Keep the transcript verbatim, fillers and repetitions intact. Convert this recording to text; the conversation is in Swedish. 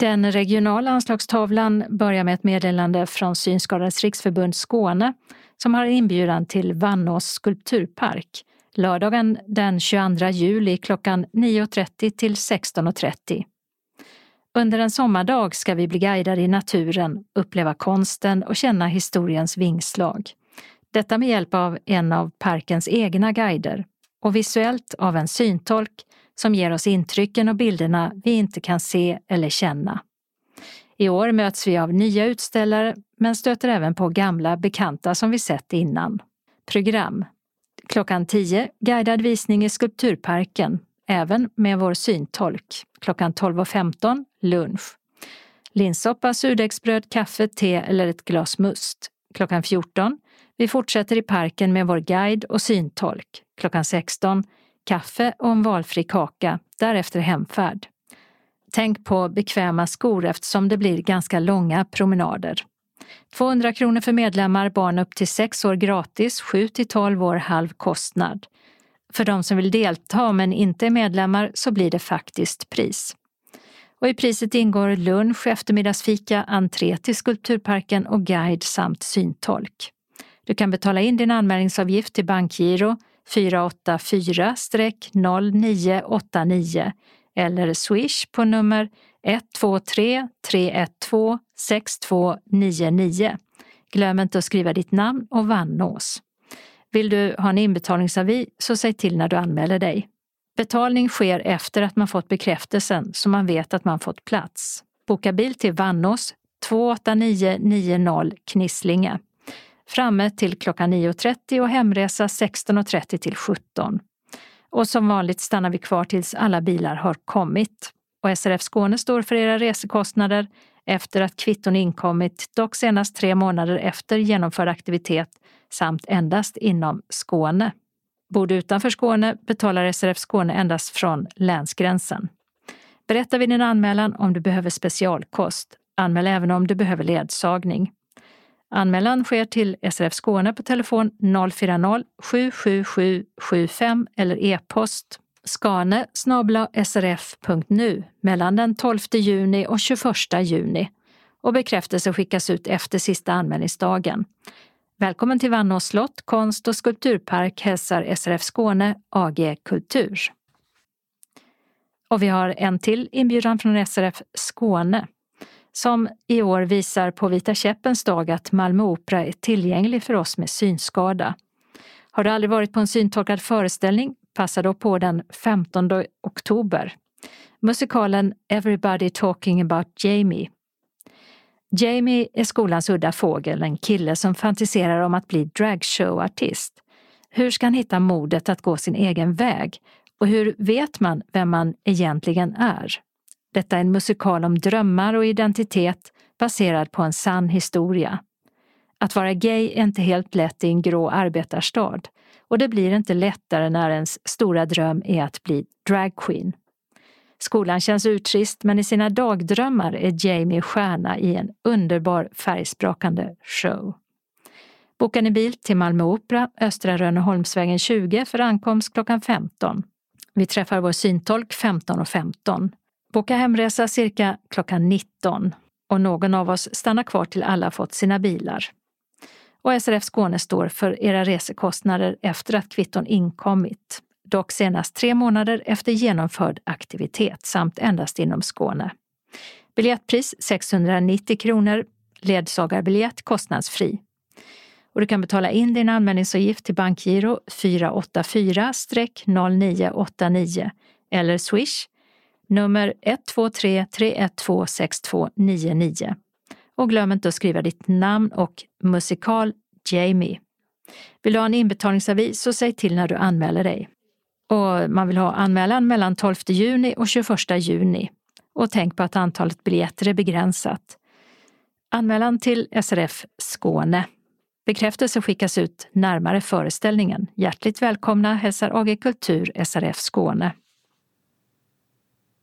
Den regionala anslagstavlan börjar med ett meddelande från Synskadades riksförbund Skåne som har en inbjudan till Vannås skulpturpark lördagen den tjugoandra juli klockan nio och trettio till sexton och trettio. Under en sommardag ska vi bli guidade i naturen, uppleva konsten och känna historiens vingslag. Detta med hjälp av en av parkens egna guider och visuellt av en syntolk som ger oss intrycken och bilderna vi inte kan se eller känna. I år möts vi av nya utställare men stöter även på gamla bekanta som vi sett innan. Program. Klockan tio guidad visning i skulpturparken, även med vår syntolk. Klockan tolv och femton lunch. Linssoppa, surdegsbröd, kaffe, te eller ett glas must. Klockan fjorton vi fortsätter i parken med vår guide och syntolk. Klockan sexton kaffe och en valfri kaka, därefter hemfärd. Tänk på bekväma skor eftersom det blir ganska långa promenader. tvåhundra kronor för medlemmar, barn upp till sex år gratis, sju till tolv år halv kostnad. För de som vill delta men inte är medlemmar så blir det faktiskt pris. Och i priset ingår lunch, eftermiddagsfika, entré till skulpturparken och guide samt syntolk. Du kan betala in din anmälningsavgift till bankgiro fyra åtta fyra noll nio åtta nio eller swish på nummer ett två tre tre ett två sex två nio nio. Glöm inte att skriva ditt namn och Vannås. Vill du ha en inbetalningsavi så säg till när du anmäler dig. Betalning sker efter att man fått bekräftelsen så man vet att man fått plats. Boka bil till Vannås två åtta nio nio noll Knislinge. Framme till klockan nio och trettio och hemresa sexton och trettio till sjutton. Och som vanligt stannar vi kvar tills alla bilar har kommit. Och S R F Skåne står för era resekostnader efter att kvitton inkommit, dock senast tre månader efter genomförd aktivitet samt endast inom Skåne. Bor du utanför Skåne betalar S R F Skåne endast från länsgränsen. Berätta vid din anmälan om du behöver specialkost. Anmäl även om du behöver ledsagning. Anmälan sker till S R F Skåne på telefon noll fyra noll sju sju sju sju fem eller e-post skane snabel-a s r f punkt n u mellan den tolfte juni och tjugoförsta juni och bekräftelse skickas ut efter sista anmälningsdagen. Välkommen till Vannås slott, konst- och skulpturpark hälsar S R F Skåne A G Kultur. Och vi har en till inbjudan från S R F Skåne som i år visar på Vita käppens dag att Malmö Opera är tillgänglig för oss med synskada. Har du aldrig varit på en syntolkad föreställning? Passa då på den femtonde oktober. Musikalen Everybody Talking About Jamie. Jamie är skolans udda fågel, en kille som fantiserar om att bli dragshowartist. Hur ska han hitta modet att gå sin egen väg? Och hur vet man vem man egentligen är? Detta är en musikal om drömmar och identitet baserad på en sann historia. Att vara gay är inte helt lätt i en grå arbetarstad. Och det blir inte lättare när ens stora dröm är att bli dragqueen. Skolan känns urtrist men i sina dagdrömmar är Jamie stjärna i en underbar färgsprakande show. Boka ni bil till Malmö Opera, Östra Rönneholmsvägen tjugo för ankomst klockan femton. Vi träffar vår syntolk femton och femton. Boka hemresa cirka klockan nitton och någon av oss stannar kvar till alla fått sina bilar. Och S R F Skåne står för era resekostnader efter att kvitton inkommit. Dock senast tre månader efter genomförd aktivitet samt endast inom Skåne. Biljettpris sexhundranittio kronor, ledsagarbiljett kostnadsfri. Och du kan betala in din anmälningsavgift till bankgiro fyra åtta fyra noll nio åtta nio eller swish nummer ett två tre tre ett två sex två nio nio. Och glöm inte att skriva ditt namn och musikal Jamie. Vill du ha en inbetalningsavi så säg till när du anmäler dig. Och man vill ha anmälan mellan tolfte juni och tjugoförsta juni. Och tänk på att antalet biljetter är begränsat. Anmälan till S R F Skåne. Bekräftelse skickas ut närmare föreställningen. Hjärtligt välkomna hälsar A G Kultur S R F Skåne.